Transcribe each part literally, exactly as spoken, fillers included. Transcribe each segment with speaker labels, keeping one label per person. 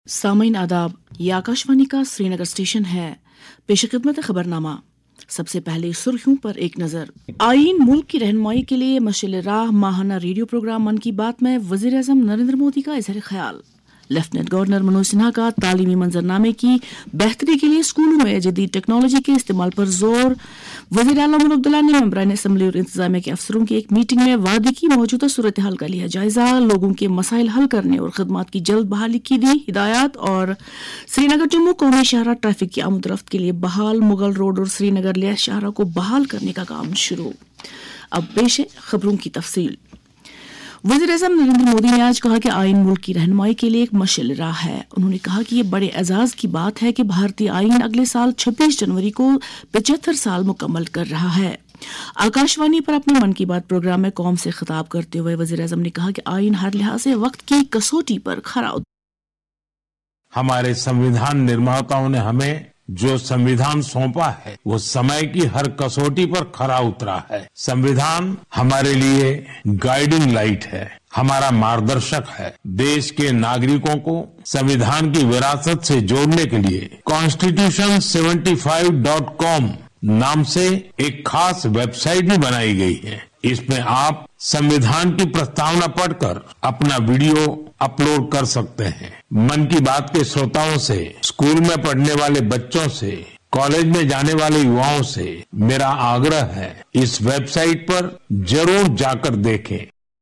Speaker 1: सामीन आदाब, ये आकाशवाणी का श्रीनगर स्टेशन है। पेश खिदमत खबरनामा। सबसे पहले सुर्खियों पर एक नजर। आईन मुल्क की रहनुमाई के लिए मशाल राह माहाना रेडियो प्रोग्राम मन की बात में वजीर आज़म नरेंद्र मोदी का इजहार ख्याल। लेफ्टिनेंट गवर्नर मनोज सिन्हा का तालीमी मंजरनामे की बेहतरी के लिए स्कूलों में जदीद टेक्नोलॉजी के इस्तेमाल पर जोर। वज़ीर आला मुल्क अब्दुल्ला ने मेंबरान असम्बली और इंतजामिया के अफसरों की एक मीटिंग में वादी की मौजूदा सूरत हाल का लिया जायजा। लोगों के मसाइल हल करने और खदमात की जल्द बहाली की दी हिदायत। और श्रीनगर जम्मू कौमी शाहरा ट्रैफिक की आमदरफ्त के लिए बहाल। मुगल रोड और श्रीनगर लिया शाहरा को बहाल करने का काम शुरू। अब पेश है खबरों की तफसील। वज़ीर आज़म नरेंद्र मोदी ने आज कहा कि आईन मुल्क की रहनुमाई के लिए एक मशाल राह है। उन्होंने कहा कि ये बड़े एजाज की बात है कि भारतीय आईन अगले साल छब्बीस जनवरी को पचहत्तर साल मुकम्मल कर रहा है। आकाशवाणी पर अपने मन की बात प्रोग्राम में कौम से खिताब करते हुए वज़ीर आज़म ने कहा कि आईन हर लिहाज से वक्त की कसौटी पर खरा।
Speaker 2: हमारे संविधान निर्माताओं ने हमें जो संविधान सौंपा है वो समय की हर कसौटी पर खरा उतरा है। संविधान हमारे लिए गाइडिंग लाइट है, हमारा मार्गदर्शक है। देश के नागरिकों को संविधान की विरासत से जोड़ने के लिए constitution seventy five dot com नाम से एक खास वेबसाइट भी बनाई गई है। इसमें आप संविधान की प्रस्तावना पढ़कर अपना वीडियो अपलोड कर सकते हैं। मन की बात के श्रोताओं से, स्कूल में पढ़ने वाले बच्चों से, कॉलेज में जाने वाले युवाओं से मेरा आग्रह है, इस वेबसाइट पर जरूर जाकर देखें।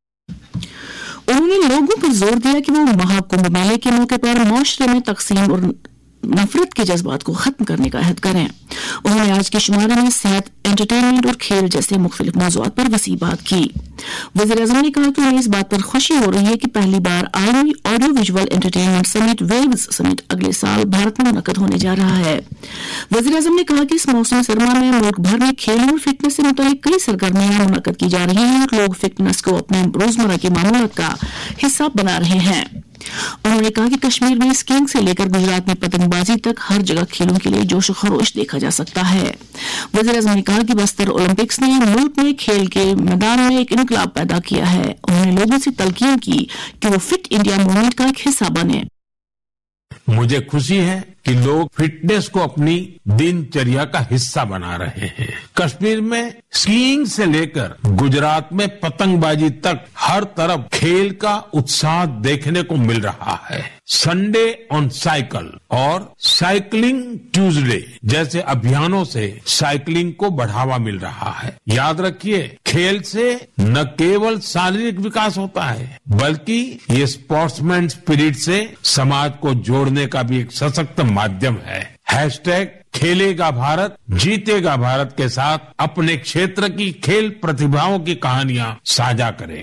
Speaker 1: उन्होंने लोगों पर जोर दिया कि वो महाकुंभ मेले के मौके पर मुआशरे में तकसीम और नफरत के जज्बात को खत्म करने का अहद करें। उन्होंने आज के शुमारे में सेहत, एंटरटेनमेंट और खेल जैसे मुख्तलिफ मौज़ूआत पर वसी बात की। वज़ीर आज़म ने कहा कि उन्हें इस बात पर खुशी हो रही है कि पहली बार आलमी audio visual entertainment summit waves summit अगले साल भारत में मुनक्कद होने जा रहा है। वज़ीर आज़म ने कहा कि इस मौसम सरमा में मुल्क भर में खेल और फिटनेस से मुतालिक कई सरगर्मियां मुनक्कद की जा रही हैं और लोग फिटनेस को अपने रोजमर्रा के मामूलात का हिस्सा बना रहे हैं। उन्होंने कहा कि कश्मीर में स्कीइंग से लेकर गुजरात में पतंगबाजी तक हर जगह खेलों के लिए जोश खरोश देखा जा सकता है। वज़ीर आज़म ने कहा कि बस्तर ओलंपिक्स ने मुल्क में खेल के मैदान में एक इनकलाब पैदा किया है। उन्होंने लोगों से तलकीन की कि वो फिट इंडिया मूवमेंट का एक हिस्सा बने।
Speaker 2: मुझे खुशी है कि लोग फिटनेस को अपनी दिनचर्या का हिस्सा बना रहे हैं। कश्मीर में स्कीइंग से लेकर गुजरात में पतंगबाजी तक हर तरफ खेल का उत्साह देखने को मिल रहा है। संडे ऑन साइकिल और साइकिलिंग ट्यूसडे जैसे अभियानों से साइकिलिंग को बढ़ावा मिल रहा है। याद रखिए, खेल से न केवल शारीरिक विकास होता है बल्कि ये स्पोर्ट्समैन स्पिरिट से समाज को जोड़ने का भी एक सशक्त माध्यम है। हैशटैग खेलेगा भारत जीतेगा भारत के साथ अपने क्षेत्र की खेल प्रतिभाओं की कहानियां साझा करें।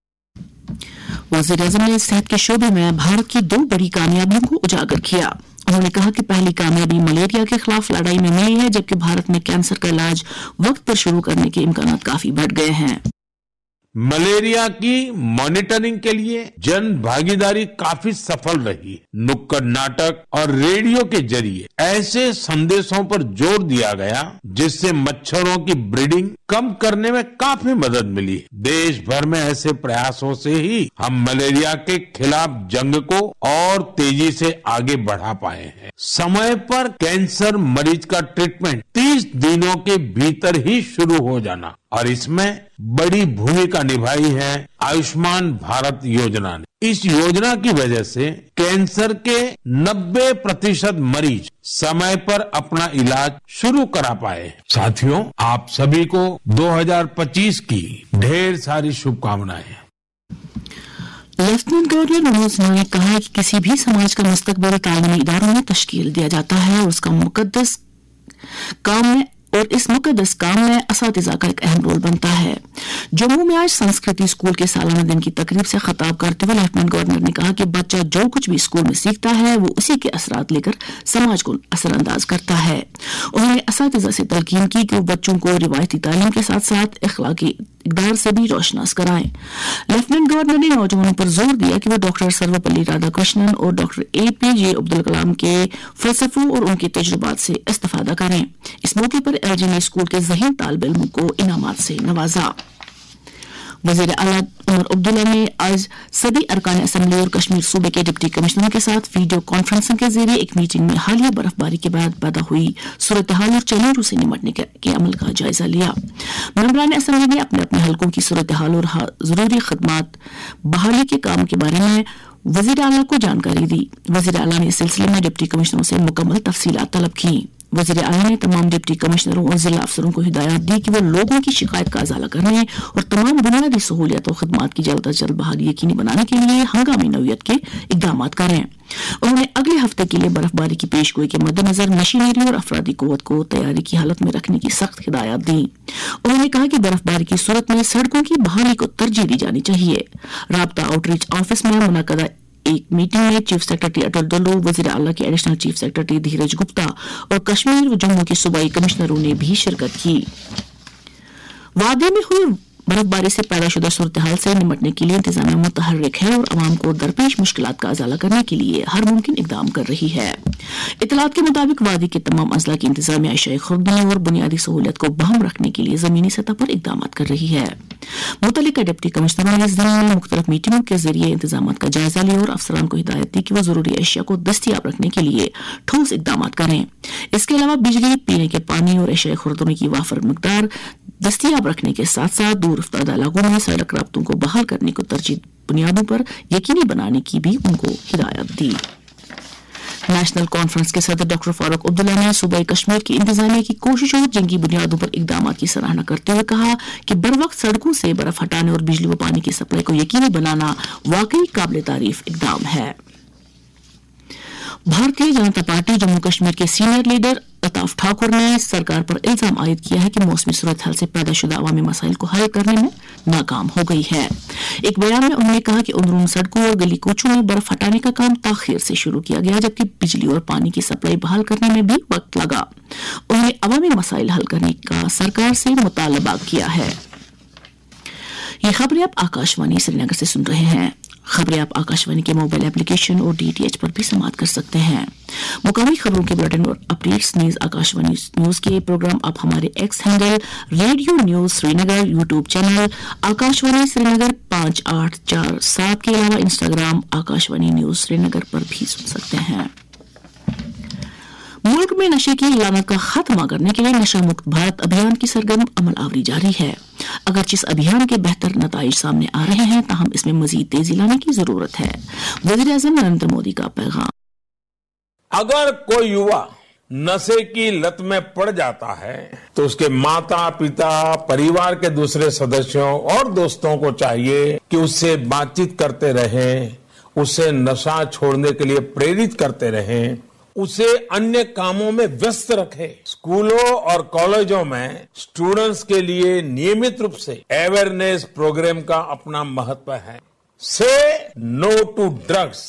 Speaker 1: वज़ीर आज़म ने सेहत के शोबे में भारत की दो बड़ी कामयाबियों को उजागर किया। उन्होंने कहा कि पहली कामयाबी मलेरिया के खिलाफ लड़ाई में मिली है, जबकि भारत में कैंसर का इलाज वक्त पर शुरू करने के इम्कान काफी बढ़ गए हैं।
Speaker 2: मलेरिया की मॉनिटरिंग के लिए जन भागीदारी काफी सफल रही। नुक्कड़ नाटक और रेडियो के जरिए ऐसे संदेशों पर जोर दिया गया जिससे मच्छरों की ब्रीडिंग कम करने में काफी मदद मिली। देश भर में ऐसे प्रयासों से ही हम मलेरिया के खिलाफ जंग को और तेजी से आगे बढ़ा पाए हैं। समय पर कैंसर मरीज का ट्रीटमेंट तीस दिनों के भीतर ही शुरू हो जाना और इसमें बड़ी भूमिका निभाई है आयुष्मान भारत योजना ने। इस योजना की वजह से कैंसर के नब्बे प्रतिशत मरीज समय पर अपना इलाज शुरू करा पाए। साथियों, आप सभी को दो हज़ार पच्चीस की ढेर सारी शुभकामनाएं।
Speaker 1: लेफ्टिनेंट गवर्नर मनोज सिन्हा ने कहा है कि किसी भी समाज का मुस्तकबिल तालीमी इदारों में तश्कील दिया जाता है और उसका मुकद्दस काम में और इस मुकद्दस काम में असातिज़ा का एक अहम रोल बनता है। जम्मू में आज संस्कृति स्कूल के सालाना दिन की तकरीब से खिताब करते हुए लेफ्टिनेंट गवर्नर ने कहा कि बच्चा जो कुछ भी स्कूल में सीखता है वो उसी के असरात लेकर समाज को असरअंदाज करता है। उन्होंने असातिज़ा से तलकीन की कि वो बच्चों को रिवायती तालीम के साथ साथ अखलाकी इक़दार से भी रोशनास कराएं। लेफ्टिनेंट गवर्नर ने नौजवानों पर जोर दिया कि वो डॉक्टर सर्वपल्ली राधाकृष्णन और doctor A P J Abdul Kalam के फलसफों और उनके तजुर्बात से इस्तिफादा करें। इस मौके पर एल जी ने स्कूल के ज़हीन तालिब इल्मों को इनामात से नवाजा। वजीर आला उमर अब्दुल्ला ने आज सभी अरकान असम्बली और कश्मीर सूबे के डिप्टी कमिश्नरों के साथ वीडियो कॉन्फ्रेंसिंग के जरिए एक मीटिंग में हालिया बर्फबारी के बाद पैदा हुई सूरत हाल और चैलेंजों से निपटने के, के अमल का जायजा लिया। मेंबरान असम्बली ने अपने अपने हलकों की सूरत हाल और जरूरी खदमात बहाली के काम के बारे में वजीर आला को जानकारी दी। वजीर आला ने इस सिलसिले में डिप्टी कमिश्नरों से मुकम्मल तफसीलात तलब की। वजीर आला ने तमाम डिप्टी कमिश्नरों और जिला अफसरों को हिदायत दी कि वो लोगों की शिकायत का अजाला करने और तमाम बुनियादी सहूलियत और खदमात की जल्द अज जल्द बहाली यकीनी बनाने के लिए हंगामी नौयत के इकदाम करें। उन्होंने अगले हफ्ते के लिए बर्फबारी की पेशगोई के मद्देनजर मशीनरी और अफरादी कुव्वत को तैयारी की हालत में रखने की सख्त हिदायत दी। उन्होंने कहा कि बर्फबारी की सूरत में सड़कों की बहाली को तरजीह दी जानी चाहिए। राब्ता आउटरीच ऑफिस में मुनक्कदा एक मीटिंग में चीफ सेक्रेटरी अटल डुल्लू, वजीर आला के additional chief secretary Dheeraj Gupta और कश्मीर व जम्मू के सूबाई कमिश्नरों ने भी शिरकत की। वादी में हुई बर्फबारी से पैदा शुदा सूरत हाल से निपटने के लिए इंतजामिया मुतहर्रिक है और अवाम को दरपेश मुश्किलात का अजाला करने के लिए हर मुमकिन इकदाम कर रही है। इतलात के मुताबिक वादी के तमाम अजला की इंतजामिया अशिया खुर्दनी और बुनियादी सहूलियत को बहम रखने के लिए जमीनी सतह पर इकदाम कर रही है। मुतल्लिका डिप्टी कमिश्नरों ने इस दिन में मुख्तलिफ मीटिंगों के जरिए इंतजाम का जायजा लिया और अफसरान को हिदायत दी कि वो जरूरी अशिया को दस्तियाब रखने के लिए ठोस इकदाम करें। इसके अलावा बिजली, पीने के पानी और अशिया खुर्दनी की वाफर मकदार दस्तियाब रखने के साथ साथ दूर अफ्तादा इलाकों में सड़क राब्तों को बहाल करने को तरजीह बुनियादों पर यकीनी बनाने की भी उनको हिदायत दी। नेशनल कॉन्फ्रेंस के सदर डॉक्टर फारूक अब्दुल्ला ने सूबाई कश्मीर की इंतजामिया की कोशिशों और जंगी बुनियादों पर इकदाम की सराहना करते हुए कहा कि बर वक्त सड़कों से बर्फ हटाने और बिजली व पानी की सप्लाई को यकीनी बनाना वाकई काबिल तारीफ इकदाम है। भारतीय जनता पार्टी जम्मू कश्मीर के सीनियर लीडर अताफ ठाकुर ने सरकार पर इल्जाम आयद किया है कि मौसमी सूरत हाल से पैदा शुदा अवामी मसाइल को हल करने में नाकाम हो गई है। एक बयान में उन्होंने कहा कि अंदरून सड़कों और गली कूचों में बर्फ हटाने का काम ताखीर से शुरू किया गया, जबकि बिजली और पानी की सप्लाई बहाल करने में भी वक्त लगा। उन्होंने अवामी मसाइल हल करने का सरकार से मुतालबा किया है। ये खबरें आप आकाशवाणी श्रीनगर से सुन रहे हैं। खबरें आप आकाशवाणी के मोबाइल एप्लीकेशन और डीटीएच पर भी समाप्त कर सकते हैं। मुकामी खबरों के बुलेटिन और अपडेट्स न्यूज आकाशवाणी न्यूज के प्रोग्राम आप हमारे X handle radio news Srinagar, YouTube channel Akashvani Srinagar पाँच आठ चार सात के अलावा इंस्टाग्राम आकाशवाणी न्यूज श्रीनगर पर भी सुन सकते हैं। मुल्क में नशे की लानत का खात्मा करने के लिए नशा मुक्त भारत अभियान की सरगर्म अमल आवरी जारी है। अगरचे इस अभियान के बेहतर नताइज सामने आ रहे हैं, ताहम इसमें मजीद तेजी लाने की जरूरत है। वजीर आजम नरेंद्र मोदी का पैगाम।
Speaker 2: अगर कोई युवा नशे की लत में पड़ जाता है तो उसके माता पिता, परिवार के दूसरे सदस्यों और दोस्तों को चाहिए कि उससे बातचीत करते रहें, उसे नशा छोड़ने के लिए प्रेरित करते रहें, उसे अन्य कामों में व्यस्त रखे। स्कूलों और कॉलेजों में स्टूडेंट्स के लिए नियमित रूप से अवेयरनेस प्रोग्राम का अपना महत्व है। Say no to drugs.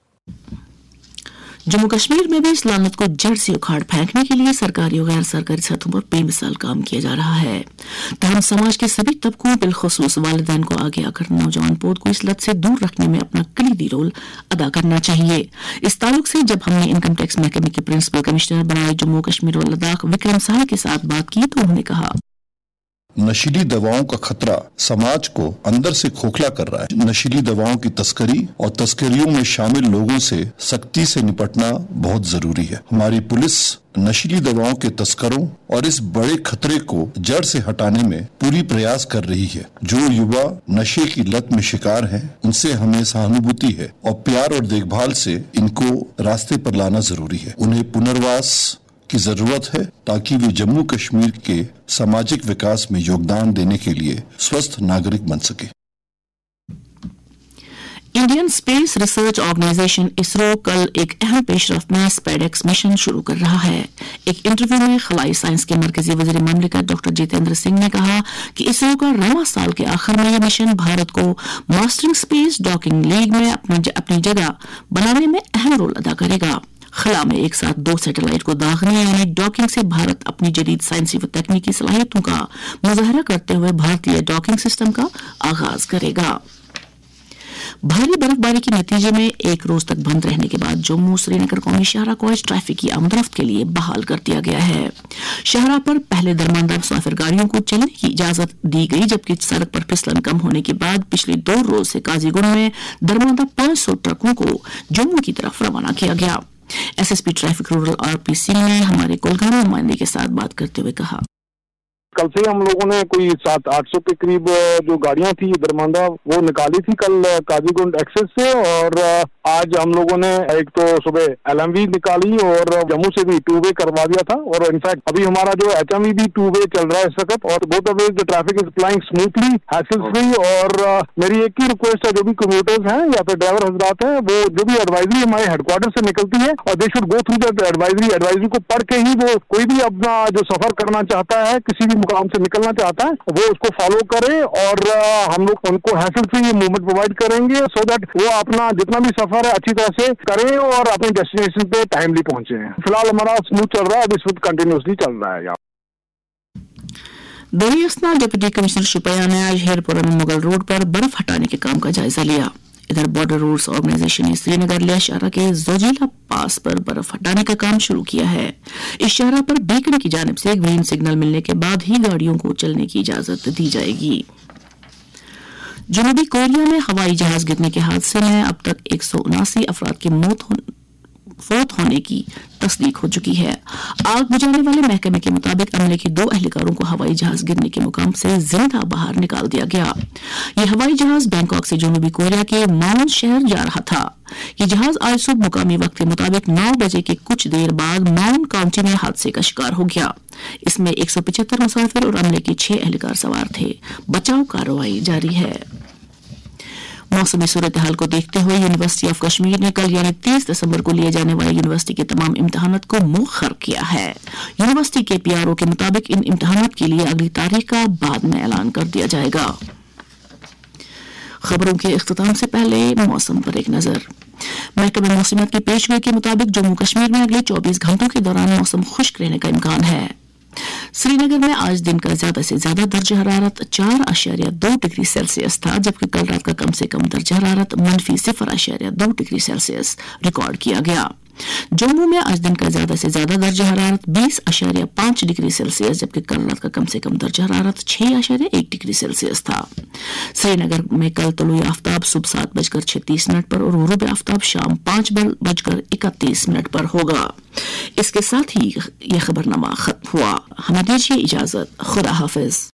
Speaker 1: Jammu Kashmir में भी इस लानत को जड़ से उखाड़ फेंकने के लिए सरकारी और गैर सरकारी सतहों पर बेमिसाल काम किया जा रहा है। तमाम समाज के सभी तबकों बिलखुसूस वालिदैन को आगे आकर नौजवान पौध को इस लत से दूर रखने में अपना कलीदी रोल अदा करना चाहिए। इस ताल्लुक से जब हमने इनकम टैक्स महकमे के प्रिंसिपल कमिश्नर बनाए जम्मू कश्मीर और लद्दाख विक्रम साहे के साथ बात की तो उन्होंने कहा,
Speaker 3: नशीली दवाओं का खतरा समाज को अंदर से खोखला कर रहा है। नशीली दवाओं की तस्करी और तस्करियों में शामिल लोगों से सख्ती से निपटना बहुत जरूरी है। हमारी पुलिस नशीली दवाओं के तस्करों और इस बड़े खतरे को जड़ से हटाने में पूरी प्रयास कर रही है। जो युवा नशे की लत में शिकार हैं, उनसे हमें सहानुभूति है और प्यार और देखभाल से इनको रास्ते पर लाना जरूरी है। उन्हें पुनर्वास की जरूरत है ताकि वे जम्मू कश्मीर के सामाजिक विकास में योगदान देने के लिए स्वस्थ नागरिक बन सके।
Speaker 1: Indian space research organisation ISRO कल एक अहम पेशरफ्त में स्पेडेक्स मिशन शुरू कर रहा है। एक इंटरव्यू में खलाई साइंस के मरकजी वजीर ममलिकत डॉक्टर जितेंद्र सिंह ने कहा कि इसरो का रवां साल के आखिर में यह मिशन भारत को मास्टरिंग स्पेस डॉकिंग लीग में अपनी, अपनी जगह बनाने में अहम रोल अदा करेगा। खला में एक साथ दो सैटेलाइट को दागने यानी डॉकिंग से भारत अपनी जदीद साइंसी व तकनीकी सलाहियतों का मुजाहरा करते हुए भारतीय डॉकिंग सिस्टम का आगाज करेगा। भारी बर्फबारी के नतीजे में एक रोज तक बंद रहने के बाद जम्मू श्रीनगर कौमी शाहरा को आज ट्रैफिक की आमदरफ्त के लिए बहाल कर दिया गया है। शाहरा पर पहले दरमानदार मुसाफिर गाड़ियों को चलने की इजाजत दी गई, जबकि सड़क पर फिसलन कम होने के बाद पिछले दो रोज से काजीगुंड में दरमानदार पांच सौ ट्रकों को जम्मू की तरफ रवाना किया गया। एसएसपी ट्रैफिक रूरल आरपी सिंह ने हमारे कोलकाता नुमाइंदे के साथ बात करते हुए कहा,
Speaker 4: कल से हम लोगों ने कोई सात आठ सौ के करीब जो गाड़ियां थी दरमांदा वो निकाली थी कल काजीगुंड एक्सेस से, और आज हम लोगों ने एक तो सुबह एलएमवी निकाली और जम्मू से भी टू वे करवा दिया था, और इनफैक्ट अभी हमारा जो एचएमवी भी टू वे चल रहा है इस वक्त, और both of the traffic is flying smoothly, hassle free. और मेरी एक ही रिक्वेस्ट है, जो भी कम्यूटर्स हैं या फिर ड्राइवर हजरात हैं, वो जो भी एडवाइजरी हमारे हेडक्वार्टर से निकलती है, और they should go through the advisory advisory को पढ़ के ही वो कोई भी अपना जो सफर करना चाहता है, किसी भी मुकाम से निकलना चाहता है, वो उसको फॉलो करे, और हम लोग उनको हैसल फ्री मूवमेंट प्रोवाइड करेंगे सो दैट वो अपना जितना भी सफर है अच्छी तरह से करें और अपने डेस्टिनेशन पे टाइमली पहुंचे। फिलहाल हमारा स्मूथ चल रहा है, इस वक्त कंटिन्यूसली चल रहा है।
Speaker 1: दरियास्ना डिप्टी कमिश्नर शुपैया ने आज हेरपुरा में मुगल रोड पर बर्फ हटाने के काम का जायजा लिया। इधर बॉर्डर रूल्स ऑर्गेनाइजेशन ने श्रीनगर लिया शाहरा के जोजिला पास पर बर्फ हटाने का काम शुरू किया है। इस शाहरा पर बीकन की जानिब से ग्रीन सिग्नल मिलने के बाद ही गाड़ियों को चलने की इजाजत दी जाएगी। जनूबी कोरिया में हवाई जहाज गिरने के हादसे में अब तक एक सौ उनासी अफराद की मौत हो, फौत होने की तस्दीक हो चुकी है। आग बुझाने वाले महकमे के मुताबिक अमले के दो एहलकारों को हवाई जहाज गिरने के मुकाम से जिंदा बाहर निकाल दिया गया। यह हवाई जहाज बैंकॉक से जनूबी कोरिया के माउन शहर जा रहा था। यह जहाज आज सुबह मुकामी वक्त के मुताबिक नौ बजे के कुछ देर बाद माउन काउंटी में हादसे का शिकार हो गया। इसमें एक सौ पिछहत्तर मुसाफिर और अमले के छह एहलकार सवार थे। बचाव कार्रवाई जारी है। मौसमी सूरत हाल को देखते हुए यूनिवर्सिटी ऑफ कश्मीर ने कल यानी तीस दिसंबर को लिए जाने वाले यूनिवर्सिटी के तमाम इम्तिहानात को मुअख्खर किया है। यूनिवर्सिटी के पीआरओ के मुताबिक इन इम्तिहानात के लिए अगली तारीख का बाद में ऐलान कर दिया जाएगा। खबरों के इख्तिताम से पहले मौसम पर एक नजर। महकमे मौसमियात की पेशगोई के मुताबिक जम्मू कश्मीर में अगले चौबीस घंटों के दौरान मौसम खुश्क रहने का इम्कान है। श्रीनगर में आज दिन का ज्यादा से ज्यादा दर्जा हरारत चार आशारिया दो डिग्री सेल्सियस था, जबकि कल रात का कम से कम दर्जा हरारत मनफी सिफर आशारिया दो डिग्री सेल्सियस रिकॉर्ड किया गया। जम्मू में आज दिन का ज्यादा से ज्यादा दर्जा हरारत बीस आशारिया पांच डिग्री सेल्सियस, जबकि कल रात का कम से कम दर्जा हरारत छह आशारिया एक डिग्री सेल्सियस था। श्रीनगर में कल तलुई आफ्ताब सुबह सात बजकर छत्तीस मिनट पर और गुरूब आफ्ताब शाम पांच बजकर इकतीस मिनट पर होगा। इसके साथ ही यह खबरनामा खत्म हुआ। हमें दीजिए इजाजत। खुदा हाफिज।